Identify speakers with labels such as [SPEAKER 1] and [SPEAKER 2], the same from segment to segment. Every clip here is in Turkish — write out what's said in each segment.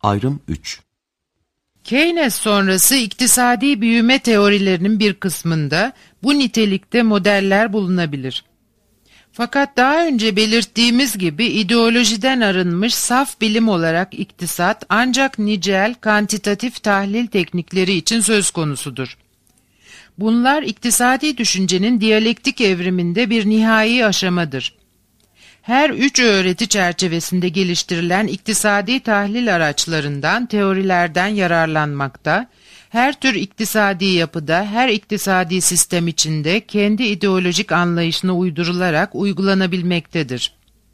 [SPEAKER 1] Ayrım 3.
[SPEAKER 2] Keynes sonrası iktisadi büyüme teorilerinin bir kısmında bu nitelikte modeller bulunabilir. Fakat daha önce belirttiğimiz gibi ideolojiden arınmış saf bilim olarak iktisat ancak nicel, kantitatif tahlil teknikleri için söz konusudur. Bunlar iktisadi düşüncenin diyalektik evriminde bir nihai aşamadır. Her üç öğreti çerçevesinde geliştirilen iktisadi tahlil araçlarından, teorilerden yararlanmakta, her tür iktisadi yapıda, her iktisadi sistem içinde kendi ideolojik anlayışına uydurularak uygulanabilmektedir.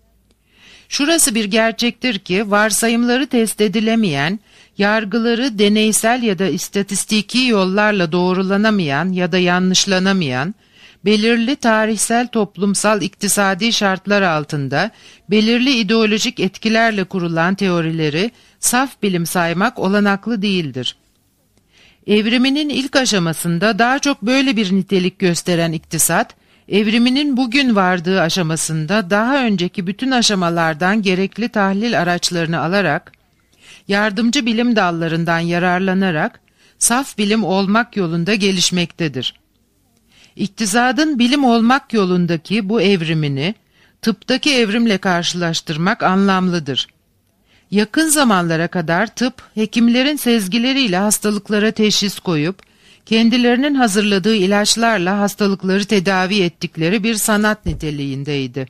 [SPEAKER 2] Şurası bir gerçektir ki, varsayımları test edilemeyen, yargıları deneysel ya da istatistiki yollarla doğrulanamayan ya da yanlışlanamayan, belirli tarihsel toplumsal iktisadi şartlar altında belirli ideolojik etkilerle kurulan teorileri saf bilim saymak olanaklı değildir. Evriminin ilk aşamasında daha çok böyle bir nitelik gösteren iktisat, evriminin bugün vardığı aşamasında daha önceki bütün aşamalardan gerekli tahlil araçlarını alarak, yardımcı bilim dallarından yararlanarak saf bilim olmak yolunda gelişmektedir. İktisadın bilim olmak yolundaki bu evrimini tıptaki evrimle karşılaştırmak anlamlıdır. Yakın zamanlara kadar tıp, hekimlerin sezgileriyle hastalıklara teşhis koyup, kendilerinin hazırladığı ilaçlarla hastalıkları tedavi ettikleri bir sanat niteliğindeydi.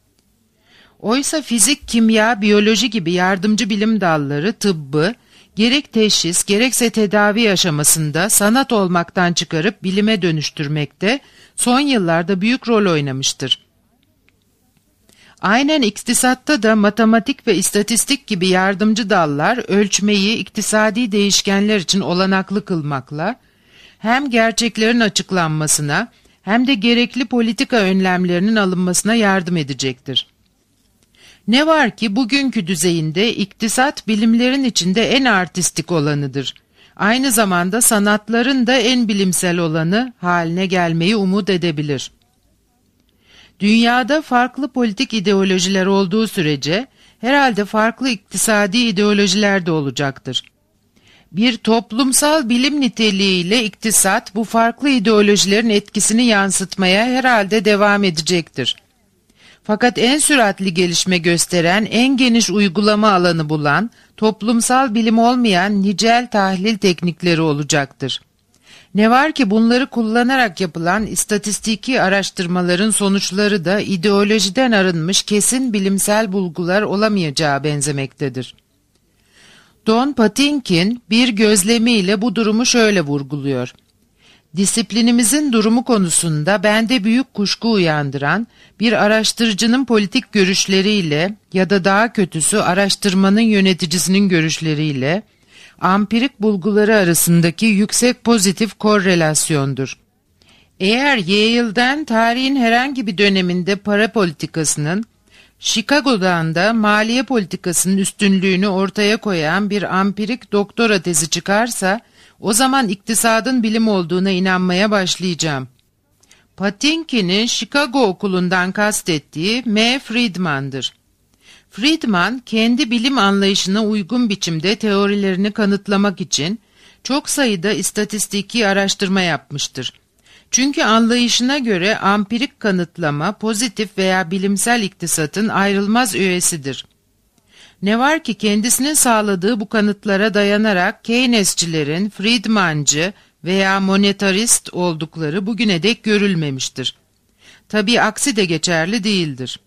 [SPEAKER 2] Oysa fizik, kimya, biyoloji gibi yardımcı bilim dalları tıbbı, gerek teşhis, gerekse tedavi aşamasında sanat olmaktan çıkarıp bilime dönüştürmekte son yıllarda büyük rol oynamıştır. Aynen iktisatta da matematik ve istatistik gibi yardımcı dallar ölçmeyi iktisadi değişkenler için olanaklı kılmakla, hem gerçeklerin açıklanmasına hem de gerekli politika önlemlerinin alınmasına yardım edecektir. Ne var ki bugünkü düzeyinde iktisat bilimlerin içinde en artistik olanıdır. Aynı zamanda sanatların da en bilimsel olanı haline gelmeyi umut edebilir. Dünyada farklı politik ideolojiler olduğu sürece herhalde farklı iktisadi ideolojiler de olacaktır. Bir toplumsal bilim niteliğiyle iktisat bu farklı ideolojilerin etkisini yansıtmaya herhalde devam edecektir. Fakat en süratli gelişme gösteren, en geniş uygulama alanı bulan, toplumsal bilim olmayan nicel tahlil teknikleri olacaktır. Ne var ki bunları kullanarak yapılan istatistiki araştırmaların sonuçları da ideolojiden arınmış kesin bilimsel bulgular olamayacağı benzemektedir. Don Patinkin bir gözlemiyle bu durumu şöyle vurguluyor. Disiplinimizin durumu konusunda bende büyük kuşku uyandıran bir araştırıcının politik görüşleriyle ya da daha kötüsü araştırmanın yöneticisinin görüşleriyle ampirik bulguları arasındaki yüksek pozitif korrelasyondur. Eğer Yale'den tarihin herhangi bir döneminde para politikasının, Chicago'dan da maliye politikasının üstünlüğünü ortaya koyan bir ampirik doktora tezi çıkarsa, o zaman iktisadın bilim olduğuna inanmaya başlayacağım. Patinkin'in Chicago okulundan kastettiği M. Friedman'dır. Friedman, kendi bilim anlayışına uygun biçimde teorilerini kanıtlamak için çok sayıda istatistiki araştırma yapmıştır. Çünkü anlayışına göre ampirik kanıtlama, pozitif veya bilimsel iktisatın ayrılmaz üyesidir. Ne var ki kendisinin sağladığı bu kanıtlara dayanarak Keynesçilerin Friedmancı veya monetarist oldukları bugüne dek görülmemiştir. Tabii aksi de geçerli değildir.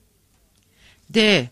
[SPEAKER 2] D.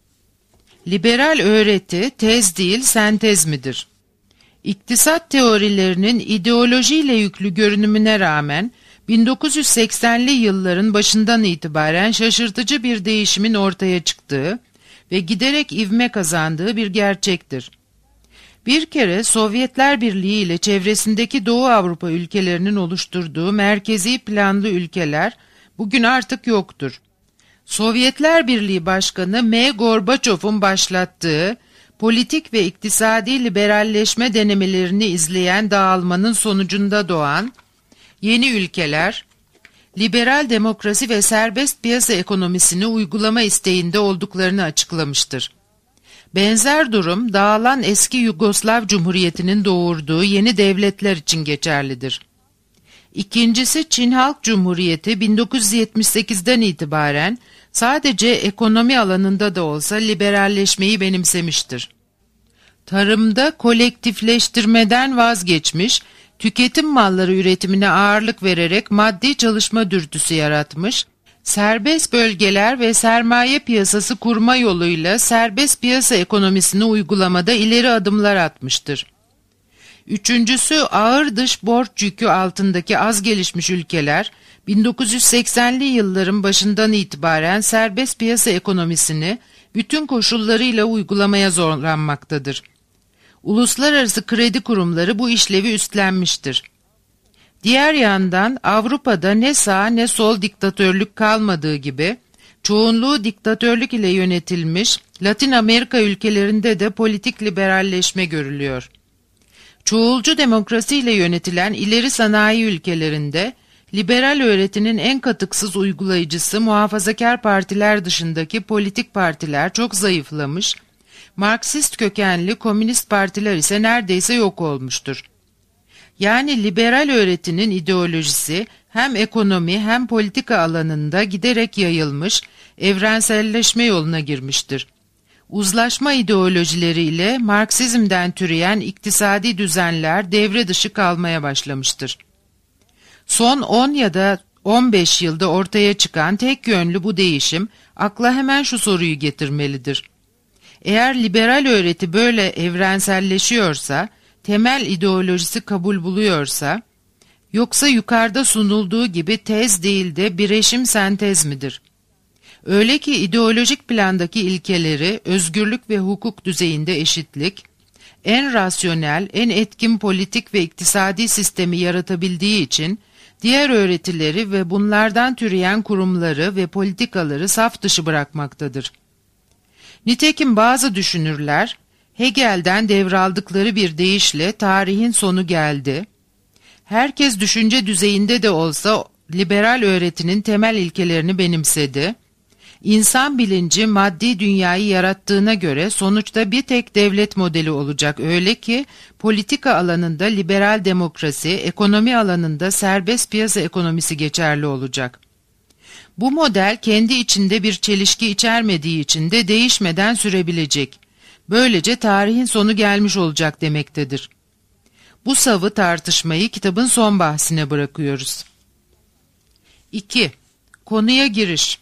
[SPEAKER 2] Liberal öğreti tez değil sentez midir? İktisat teorilerinin ideolojiyle yüklü görünümüne rağmen 1980'li yılların başından itibaren şaşırtıcı bir değişimin ortaya çıktığı ve giderek ivme kazandığı bir gerçektir. Bir kere Sovyetler Birliği ile çevresindeki Doğu Avrupa ülkelerinin oluşturduğu merkezi planlı ülkeler bugün artık yoktur. Sovyetler Birliği Başkanı M. Gorbaçov'un başlattığı politik ve iktisadi liberalleşme denemelerini izleyen dağılmanın sonucunda doğan yeni ülkeler, liberal demokrasi ve serbest piyasa ekonomisini uygulama isteğinde olduklarını açıklamıştır. Benzer durum dağılan eski Yugoslav Cumhuriyeti'nin doğurduğu yeni devletler için geçerlidir. İkincisi, Çin Halk Cumhuriyeti 1978'den itibaren sadece ekonomi alanında da olsa liberalleşmeyi benimsemiştir. Tarımda kolektifleştirmeden vazgeçmiş, tüketim malları üretimine ağırlık vererek maddi çalışma dürtüsü yaratmış, serbest bölgeler ve sermaye piyasası kurma yoluyla serbest piyasa ekonomisini uygulamada ileri adımlar atmıştır. Üçüncüsü, ağır dış borç yükü altındaki az gelişmiş ülkeler, 1980'li yılların başından itibaren serbest piyasa ekonomisini bütün koşullarıyla uygulamaya zorlanmaktadır. Uluslararası kredi kurumları bu işlevi üstlenmiştir. Diğer yandan Avrupa'da ne sağ ne sol diktatörlük kalmadığı gibi, çoğunluğu diktatörlük ile yönetilmiş Latin Amerika ülkelerinde de politik liberalleşme görülüyor. Çoğulcu demokrasiyle yönetilen ileri sanayi ülkelerinde, liberal öğretinin en katıksız uygulayıcısı muhafazakar partiler dışındaki politik partiler çok zayıflamış, Marksist kökenli komünist partiler ise neredeyse yok olmuştur. Yani liberal öğretinin ideolojisi hem ekonomi hem politika alanında giderek yayılmış, evrenselleşme yoluna girmiştir. Uzlaşma ideolojileriyle Marksizmden türeyen iktisadi düzenler devre dışı kalmaya başlamıştır. Son 10 ya da 15 yılda ortaya çıkan tek yönlü bu değişim akla hemen şu soruyu getirmelidir. Eğer liberal öğreti böyle evrenselleşiyorsa, temel ideolojisi kabul buluyorsa, yoksa yukarıda sunulduğu gibi tez değil de bireşim sentez midir? Öyle ki ideolojik plandaki ilkeleri özgürlük ve hukuk düzeyinde eşitlik, en rasyonel, en etkin politik ve iktisadi sistemi yaratabildiği için diğer öğretileri ve bunlardan türeyen kurumları ve politikaları saf dışı bırakmaktadır. Nitekim bazı düşünürler, Hegel'den devraldıkları bir deyişle tarihin sonu geldi, herkes düşünce düzeyinde de olsa liberal öğretinin temel ilkelerini benimsedi, İnsan bilinci maddi dünyayı yarattığına göre sonuçta bir tek devlet modeli olacak, öyle ki politika alanında liberal demokrasi, ekonomi alanında serbest piyasa ekonomisi geçerli olacak. Bu model kendi içinde bir çelişki içermediği için de değişmeden sürebilecek. Böylece tarihin sonu gelmiş olacak demektedir. Bu savı tartışmayı kitabın son bahsine bırakıyoruz. 2. Konuya giriş.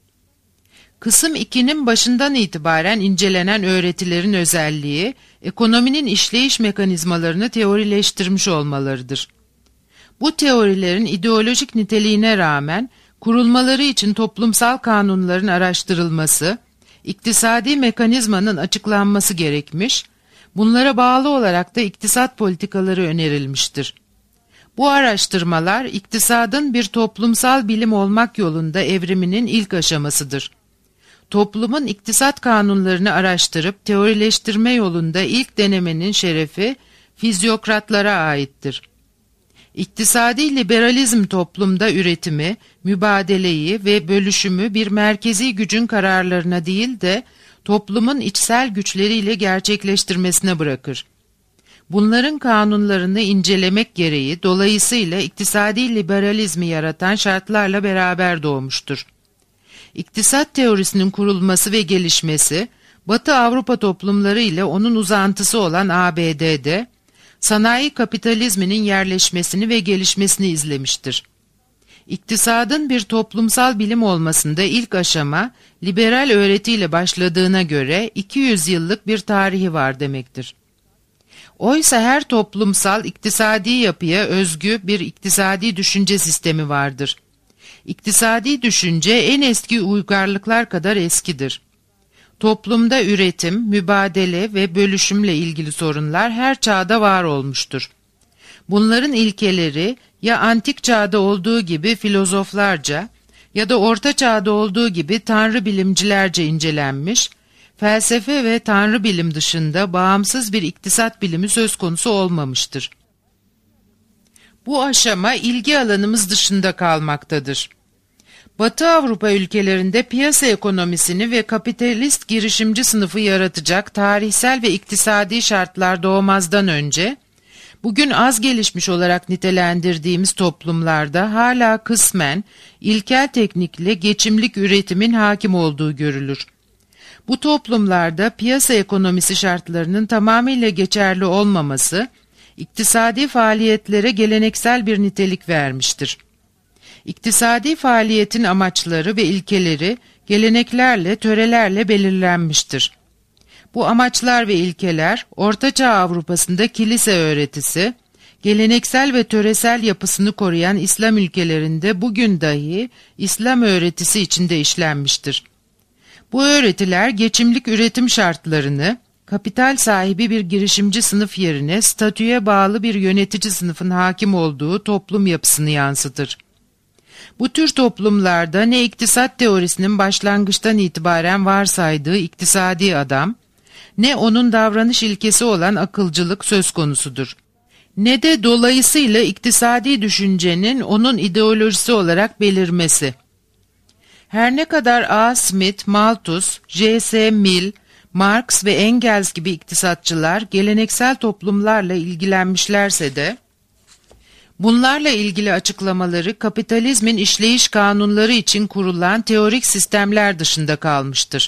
[SPEAKER 2] Kısım 2'nin başından itibaren incelenen öğretilerin özelliği, ekonominin işleyiş mekanizmalarını teorileştirmiş olmalarıdır. Bu teorilerin ideolojik niteliğine rağmen, kurulmaları için toplumsal kanunların araştırılması, iktisadi mekanizmanın açıklanması gerekmiş, bunlara bağlı olarak da iktisat politikaları önerilmiştir. Bu araştırmalar, iktisadın bir toplumsal bilim olmak yolunda evriminin ilk aşamasıdır. Toplumun iktisat kanunlarını araştırıp teorileştirme yolunda ilk denemenin şerefi fizyokratlara aittir. İktisadi liberalizm toplumda üretimi, mübadeleyi ve bölüşümü bir merkezi gücün kararlarına değil de toplumun içsel güçleriyle gerçekleştirmesine bırakır. Bunların kanunlarını incelemek gereği dolayısıyla iktisadi liberalizmi yaratan şartlarla beraber doğmuştur. İktisat teorisinin kurulması ve gelişmesi, Batı Avrupa toplumları ile onun uzantısı olan ABD'de, sanayi kapitalizminin yerleşmesini ve gelişmesini izlemiştir. İktisadın bir toplumsal bilim olmasında ilk aşama, liberal öğretiyle başladığına göre 200 yıllık bir tarihi var demektir. Oysa her toplumsal iktisadi yapıya özgü bir iktisadi düşünce sistemi vardır. İktisadi düşünce en eski uygarlıklar kadar eskidir. Toplumda üretim, mübadele ve bölüşümle ilgili sorunlar her çağda var olmuştur. Bunların ilkeleri ya antik çağda olduğu gibi filozoflarca ya da orta çağda olduğu gibi tanrı bilimcilerce incelenmiş, felsefe ve tanrı bilim dışında bağımsız bir iktisat bilimi söz konusu olmamıştır. Bu aşama ilgi alanımız dışında kalmaktadır. Batı Avrupa ülkelerinde piyasa ekonomisini ve kapitalist girişimci sınıfı yaratacak tarihsel ve iktisadi şartlar doğmazdan önce, bugün az gelişmiş olarak nitelendirdiğimiz toplumlarda hala kısmen ilkel teknikle geçimlik üretimin hakim olduğu görülür. Bu toplumlarda piyasa ekonomisi şartlarının tamamıyla geçerli olmaması, iktisadi faaliyetlere geleneksel bir nitelik vermiştir. İktisadi faaliyetin amaçları ve ilkeleri geleneklerle, törelerle belirlenmiştir. Bu amaçlar ve ilkeler, Ortaçağ Avrupa'sında kilise öğretisi, geleneksel ve töresel yapısını koruyan İslam ülkelerinde bugün dahi İslam öğretisi içinde işlenmiştir. Bu öğretiler geçimlik üretim şartlarını, kapital sahibi bir girişimci sınıf yerine statüye bağlı bir yönetici sınıfın hakim olduğu toplum yapısını yansıtır. Bu tür toplumlarda ne iktisat teorisinin başlangıçtan itibaren varsaydığı iktisadi adam, ne onun davranış ilkesi olan akılcılık söz konusudur. Ne de dolayısıyla iktisadi düşüncenin onun ideolojisi olarak belirmesi. Her ne kadar A. Smith, Malthus, J.S. Mill, Marx ve Engels gibi iktisatçılar geleneksel toplumlarla ilgilenmişlerse de, bunlarla ilgili açıklamaları kapitalizmin işleyiş kanunları için kurulan teorik sistemler dışında kalmıştır.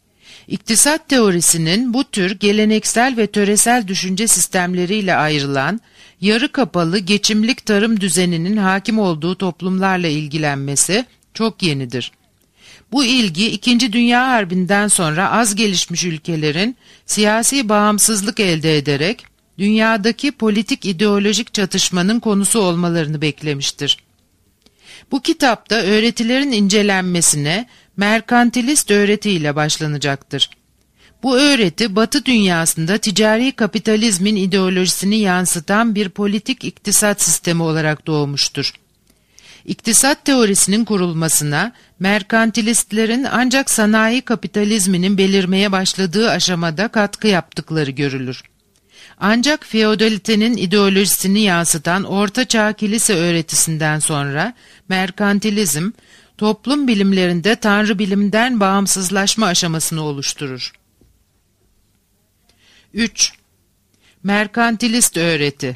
[SPEAKER 2] İktisat teorisinin bu tür geleneksel ve töresel düşünce sistemleriyle ayrılan, yarı kapalı geçimlik tarım düzeninin hakim olduğu toplumlarla ilgilenmesi çok yenidir. Bu ilgi, İkinci Dünya Harbi'nden sonra az gelişmiş ülkelerin siyasi bağımsızlık elde ederek, dünyadaki politik ideolojik çatışmanın konusu olmalarını beklemiştir. Bu kitapta öğretilerin incelenmesine merkantilist öğretiyle başlanacaktır. Bu öğreti Batı dünyasında ticari kapitalizmin ideolojisini yansıtan bir politik iktisat sistemi olarak doğmuştur. İktisat teorisinin kurulmasına merkantilistlerin ancak sanayi kapitalizminin belirmeye başladığı aşamada katkı yaptıkları görülür. Ancak feodalitenin ideolojisini yansıtan Orta Çağ kilise öğretisinden sonra merkantilizm, toplum bilimlerinde tanrı bilimden bağımsızlaşma aşamasını oluşturur. 3. Merkantilist öğreti.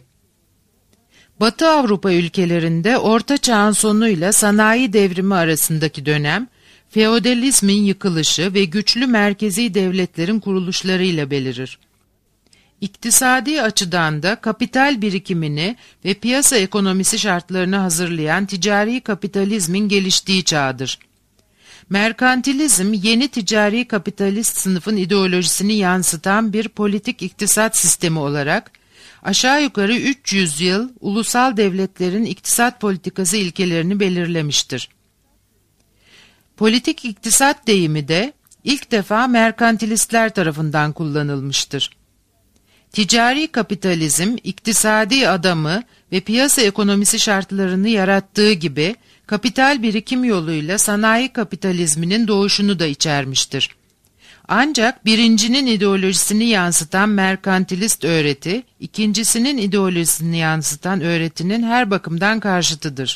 [SPEAKER 2] Batı Avrupa ülkelerinde Orta Çağ'ın sonuyla sanayi devrimi arasındaki dönem, feodalizmin yıkılışı ve güçlü merkezi devletlerin kuruluşlarıyla belirir. İktisadi açıdan da kapital birikimini ve piyasa ekonomisi şartlarını hazırlayan ticari kapitalizmin geliştiği çağdır. Merkantilizm, yeni ticari kapitalist sınıfın ideolojisini yansıtan bir politik iktisat sistemi olarak, aşağı yukarı 300 yıl ulusal devletlerin iktisat politikası ilkelerini belirlemiştir. Politik iktisat deyimi de ilk defa merkantilistler tarafından kullanılmıştır. Ticari kapitalizm, iktisadi adamı ve piyasa ekonomisi şartlarını yarattığı gibi, kapital birikim yoluyla sanayi kapitalizminin doğuşunu da içermiştir. Ancak birincinin ideolojisini yansıtan merkantilist öğreti, ikincisinin ideolojisini yansıtan öğretinin her bakımdan karşıtıdır.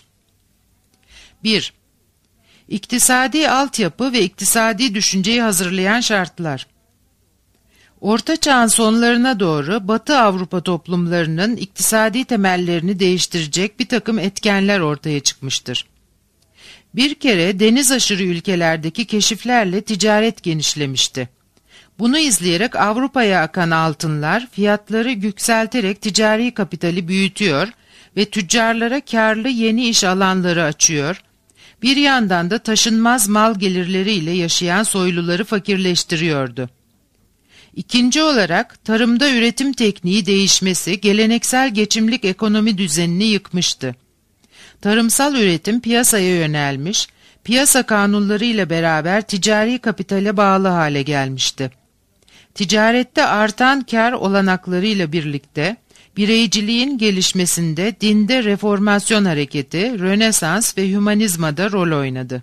[SPEAKER 2] 1. İktisadi altyapı ve iktisadi düşünceyi hazırlayan şartlar. Orta Çağ'ın sonlarına doğru Batı Avrupa toplumlarının iktisadi temellerini değiştirecek bir takım etkenler ortaya çıkmıştır. Bir kere deniz aşırı ülkelerdeki keşiflerle ticaret genişlemişti. Bunu izleyerek Avrupa'ya akan altınlar fiyatları yükselterek ticari kapitali büyütüyor ve tüccarlara karlı yeni iş alanları açıyor, bir yandan da taşınmaz mal gelirleriyle yaşayan soyluları fakirleştiriyordu. İkinci olarak tarımda üretim tekniği değişmesi geleneksel geçimlik ekonomi düzenini yıkmıştı. Tarımsal üretim piyasaya yönelmiş, piyasa kanunlarıyla beraber ticari kapitale bağlı hale gelmişti. Ticarette artan kar olanaklarıyla birlikte bireyciliğin gelişmesinde dinde reformasyon hareketi, Rönesans ve hümanizmada rol oynadı.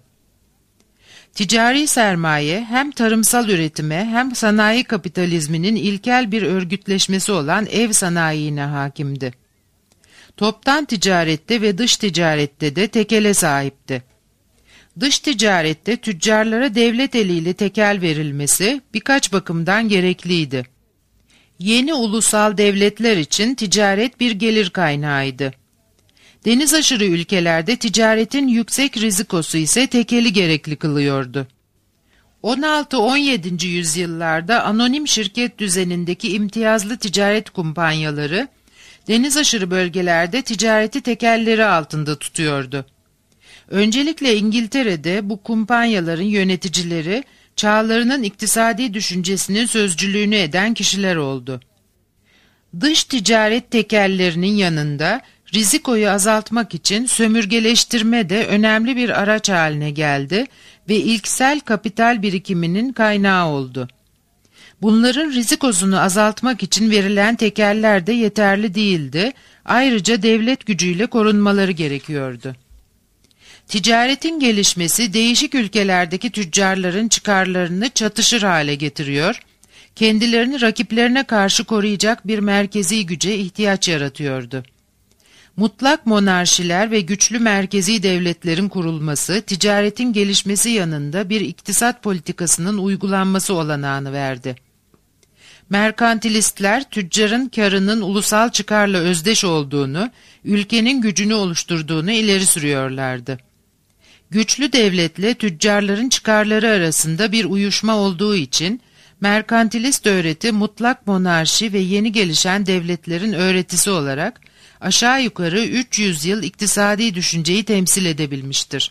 [SPEAKER 2] Ticari sermaye hem tarımsal üretime hem sanayi kapitalizminin ilkel bir örgütleşmesi olan ev sanayine hakimdi. Toptan ticarette ve dış ticarette de tekele sahipti. Dış ticarette tüccarlara devlet eliyle tekel verilmesi birkaç bakımdan gerekliydi. Yeni ulusal devletler için ticaret bir gelir kaynağıydı. Deniz aşırı ülkelerde ticaretin yüksek rizikosu ise tekeli gerekli kılıyordu. 16-17. yüzyıllarda anonim şirket düzenindeki imtiyazlı ticaret kumpanyaları, deniz aşırı bölgelerde ticareti tekelleri altında tutuyordu. Öncelikle İngiltere'de bu kumpanyaların yöneticileri, çağlarının iktisadi düşüncesinin sözcülüğünü eden kişiler oldu. Dış ticaret tekellerinin yanında rizikoyu azaltmak için sömürgeleştirme de önemli bir araç haline geldi ve ilksel kapital birikiminin kaynağı oldu. Bunların rizikosunu azaltmak için verilen tekeller de yeterli değildi, ayrıca devlet gücüyle korunmaları gerekiyordu. Ticaretin gelişmesi değişik ülkelerdeki tüccarların çıkarlarını çatışır hale getiriyor, kendilerini rakiplerine karşı koruyacak bir merkezi güce ihtiyaç yaratıyordu. Mutlak monarşiler ve güçlü merkezi devletlerin kurulması, ticaretin gelişmesi yanında bir iktisat politikasının uygulanması olanağını verdi. Merkantilistler, tüccarın karının ulusal çıkarla özdeş olduğunu, ülkenin gücünü oluşturduğunu ileri sürüyorlardı. Güçlü devletle tüccarların çıkarları arasında bir uyuşma olduğu için, merkantilist öğreti mutlak monarşi ve yeni gelişen devletlerin öğretisi olarak aşağı yukarı 300 yıl iktisadi düşünceyi temsil edebilmiştir.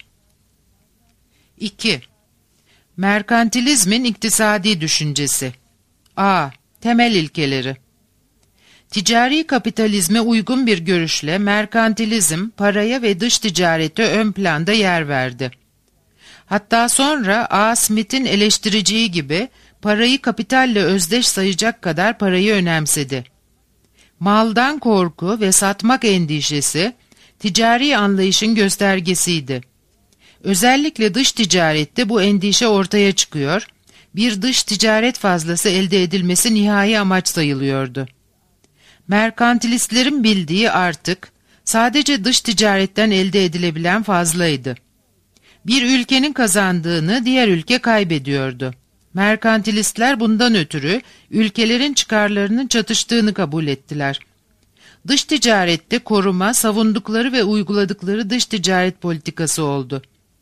[SPEAKER 2] 2. Merkantilizmin iktisadi düşüncesi. A. Temel ilkeleri. Ticari kapitalizme uygun bir görüşle merkantilizm, paraya ve dış ticarete ön planda yer verdi. Hatta sonra A. Smith'in eleştireceği gibi parayı kapitalle özdeş sayacak kadar parayı önemsedi. Maldan korku ve satmak endişesi, ticari anlayışın göstergesiydi. Özellikle dış ticarette bu endişe ortaya çıkıyor, bir dış ticaret fazlası elde edilmesi nihai amaç sayılıyordu. Merkantilistlerin bildiği artık, sadece dış ticaretten elde edilebilen fazlaydı. Bir ülkenin kazandığını diğer ülke kaybediyordu. Merkantilistler bundan ötürü ülkelerin çıkarlarının çatıştığını kabul ettiler. Dış ticarette koruma, savundukları ve uyguladıkları dış ticaret politikası oldu.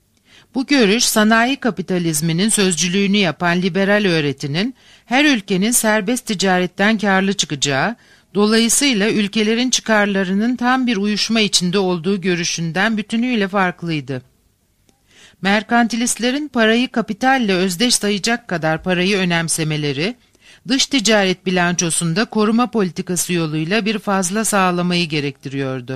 [SPEAKER 2] Bu görüş sanayi kapitalizminin sözcülüğünü yapan liberal öğretinin her ülkenin serbest ticaretten karlı çıkacağı, dolayısıyla ülkelerin çıkarlarının tam bir uyuşma içinde olduğu görüşünden bütünüyle farklıydı. Merkantilistlerin parayı kapitalle özdeş sayacak kadar parayı önemsemeleri, dış ticaret bilançosunda koruma politikası yoluyla bir fazla sağlamayı gerektiriyordu.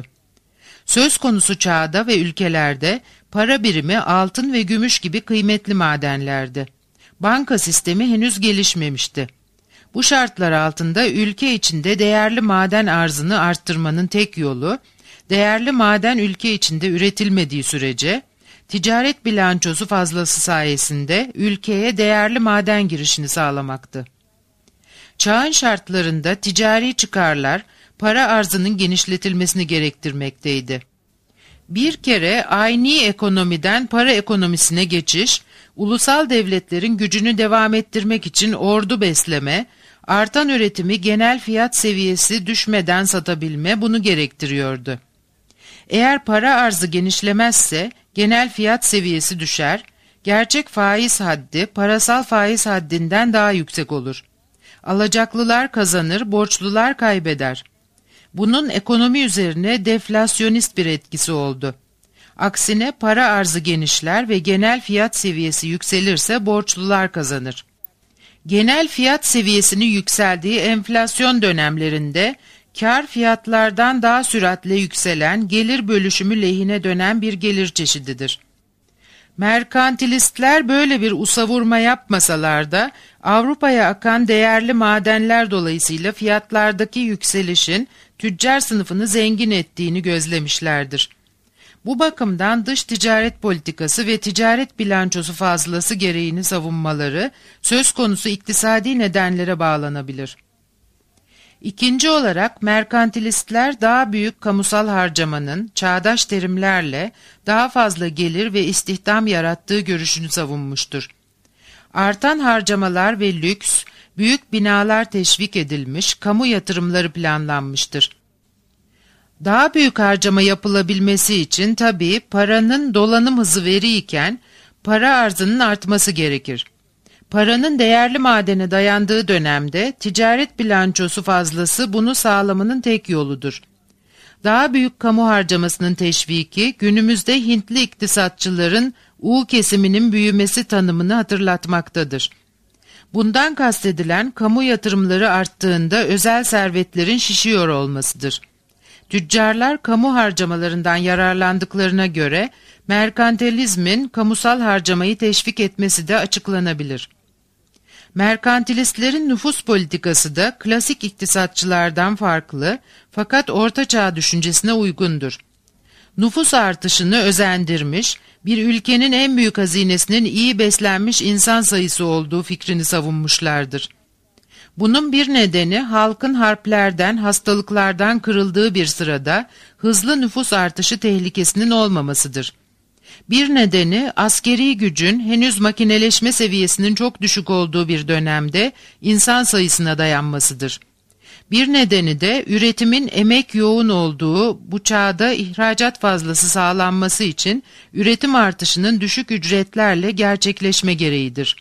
[SPEAKER 2] Söz konusu çağda ve ülkelerde para birimi altın ve gümüş gibi kıymetli madenlerdi. Banka sistemi henüz gelişmemişti. Bu şartlar altında ülke içinde değerli maden arzını arttırmanın tek yolu, değerli maden ülke içinde üretilmediği sürece, ticaret bilançosu fazlası sayesinde ülkeye değerli maden girişini sağlamaktı. Çağın şartlarında ticari çıkarlar, para arzının genişletilmesini gerektirmekteydi. Bir kere ayni ekonomiden para ekonomisine geçiş, ulusal devletlerin gücünü devam ettirmek için ordu besleme, artan üretimi genel fiyat seviyesi düşmeden satabilme bunu gerektiriyordu. Eğer para arzı genişlemezse genel fiyat seviyesi düşer, gerçek faiz haddi parasal faiz haddinden daha yüksek olur. Alacaklılar kazanır, borçlular kaybeder. Bunun ekonomi üzerine deflasyonist bir etkisi oldu. Aksine para arzı genişler ve genel fiyat seviyesi yükselirse borçlular kazanır. Genel fiyat seviyesinin yükseldiği enflasyon dönemlerinde kar fiyatlardan daha süratle yükselen gelir bölüşümü lehine dönen bir gelir çeşididir. Merkantilistler böyle bir usavurma yapmasalar da Avrupa'ya akan değerli madenler dolayısıyla fiyatlardaki yükselişin tüccar sınıfını zengin ettiğini gözlemişlerdir. Bu bakımdan dış ticaret politikası ve ticaret bilançosu fazlası gereğini savunmaları söz konusu iktisadi nedenlere bağlanabilir. İkinci olarak merkantilistler daha büyük kamusal harcamanın çağdaş terimlerle daha fazla gelir ve istihdam yarattığı görüşünü savunmuştur. Artan harcamalar ve lüks, büyük binalar teşvik edilmiş, kamu yatırımları planlanmıştır. Daha büyük harcama yapılabilmesi için tabii paranın dolanım hızı veriyken para arzının artması gerekir. Paranın değerli madene dayandığı dönemde ticaret bilançosu fazlası bunu sağlamanın tek yoludur. Daha büyük kamu harcamasının teşviki günümüzde Hintli iktisatçıların U kesiminin büyümesi tanımını hatırlatmaktadır. Bundan kastedilen kamu yatırımları arttığında özel servetlerin şişiyor olmasıdır. Tüccarlar kamu harcamalarından yararlandıklarına göre merkantilizmin kamusal harcamayı teşvik etmesi de açıklanabilir. Merkantilistlerin nüfus politikası da klasik iktisatçılardan farklı fakat ortaçağ düşüncesine uygundur. Nüfus artışını özendirmiş, bir ülkenin en büyük hazinesinin iyi beslenmiş insan sayısı olduğu fikrini savunmuşlardır. Bunun bir nedeni halkın harplerden, hastalıklardan kırıldığı bir sırada hızlı nüfus artışı tehlikesinin olmamasıdır. Bir nedeni askeri gücün henüz makineleşme seviyesinin çok düşük olduğu bir dönemde insan sayısına dayanmasıdır. Bir nedeni de üretimin emek yoğun olduğu bu çağda ihracat fazlası sağlanması için üretim artışının düşük ücretlerle gerçekleşme gereğidir.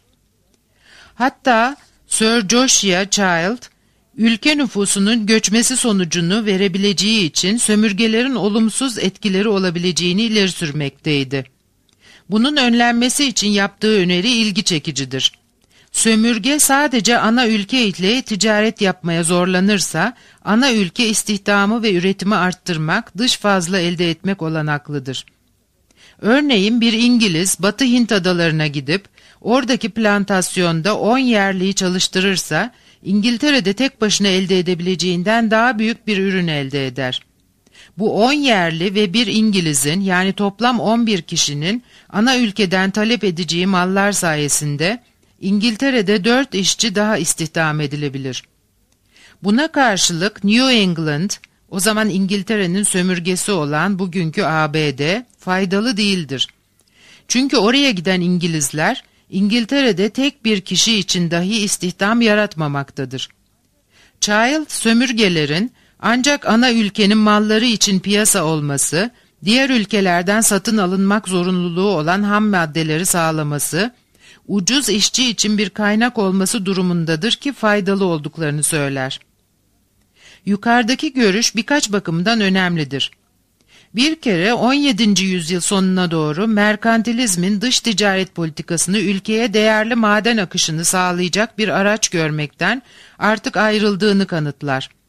[SPEAKER 2] Hatta Sir Joshua Child, ülke nüfusunun göçmesi sonucunu verebileceği için sömürgelerin olumsuz etkileri olabileceğini ileri sürmekteydi. Bunun önlenmesi için yaptığı öneri ilgi çekicidir. Sömürge sadece ana ülke ile ticaret yapmaya zorlanırsa, ana ülke istihdamı ve üretimi arttırmak, dış fazla elde etmek olanaklıdır. Örneğin bir İngiliz Batı Hint adalarına gidip, oradaki plantasyonda 10 yerliyi çalıştırırsa, İngiltere'de tek başına elde edebileceğinden daha büyük bir ürün elde eder. Bu 10 yerli ve bir İngiliz'in yani toplam 11 kişinin ana ülkeden talep edeceği mallar sayesinde İngiltere'de 4 işçi daha istihdam edilebilir. Buna karşılık New England, o zaman İngiltere'nin sömürgesi olan bugünkü ABD, faydalı değildir. Çünkü oraya giden İngilizler, İngiltere'de tek bir kişi için dahi istihdam yaratmamaktadır. Child, sömürgelerin ancak ana ülkenin malları için piyasa olması, diğer ülkelerden satın alınmak zorunluluğu olan ham maddeleri sağlaması, ucuz işçi için bir kaynak olması durumundadır ki faydalı olduklarını söyler. Yukarıdaki görüş birkaç bakımdan önemlidir. Bir kere 17. yüzyıl sonuna doğru merkantilizmin dış ticaret politikasını ülkeye değerli maden akışını sağlayacak bir araç görmekten artık ayrıldığını kanıtlar.